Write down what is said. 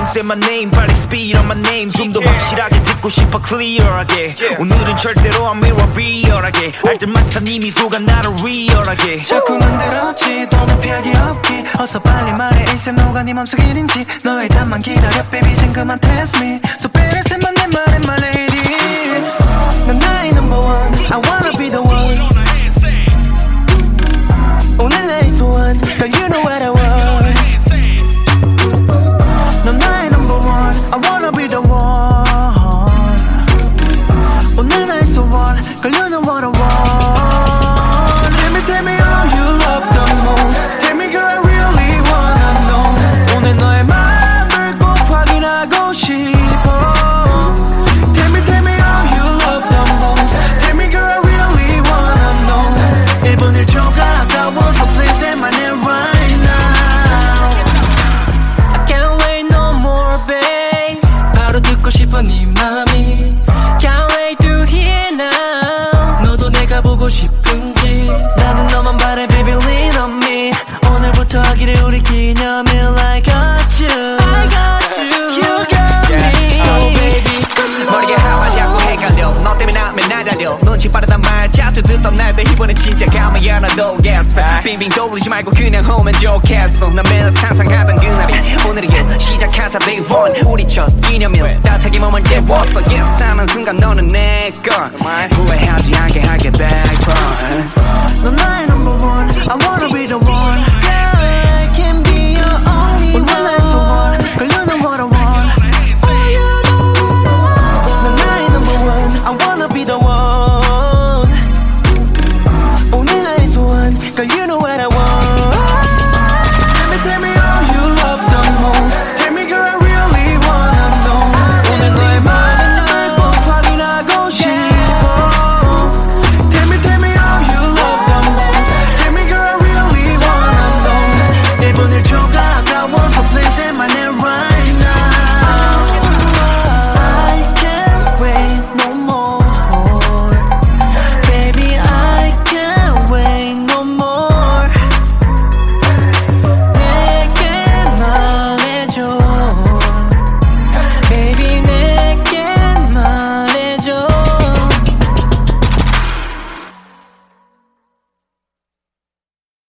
say my name 빨리 speed on my name 좀 더 확실하게 듣고 싶어 clear하게 오늘은 절대로 안 미워 real하게 알 때마다 네 미소가 나를 real하게 자꾸 만들었지 또는 피하기 없기 어서 빨리 말해 이제 누가 네 맘속 일인지 너의 답만 기다려 baby 이젠 그만 test me So better say my name my lady 난 나의 number one I wanna be the one 오늘 나의 소원 Girl you know what I want 넌 나의 number one I wanna be the one 오늘 나의 소원 Girl you know what I want Tell me all you love the most Tell me girl I really wanna know 오늘 너의 마음을 꼭 확인하고 싶어 Tell me all you love the most Tell me girl I really wanna know 1분 1초가 아까워서 please say my name right now I can't wait no more babe 바로 듣고 싶어 네 맘이 Can't wait to hear now 너도 내가 보고 싶은지 나는 너만 바래 baby lean on me 오늘부터 하기를 우리 기념일 I got you I got you You got me So baby 머리에 하마 자꾸 헷갈려 너 때문에 나 맨날 달려 눈치 빠르단 말 자주 듣던 날들 이번엔 진짜 가면 열어놓겠어 빙빙 돌리지 말고 그냥 오면 좋겠어 난 매일 상상하던 그날이 오늘이야 시작하자 day one 우리 첫 기념일 따뜻하게 몸을 깨웠어 Yes 하는 순간 너는 내건 후회하지 않게 할게 100% 넌 나의 number one I wanna be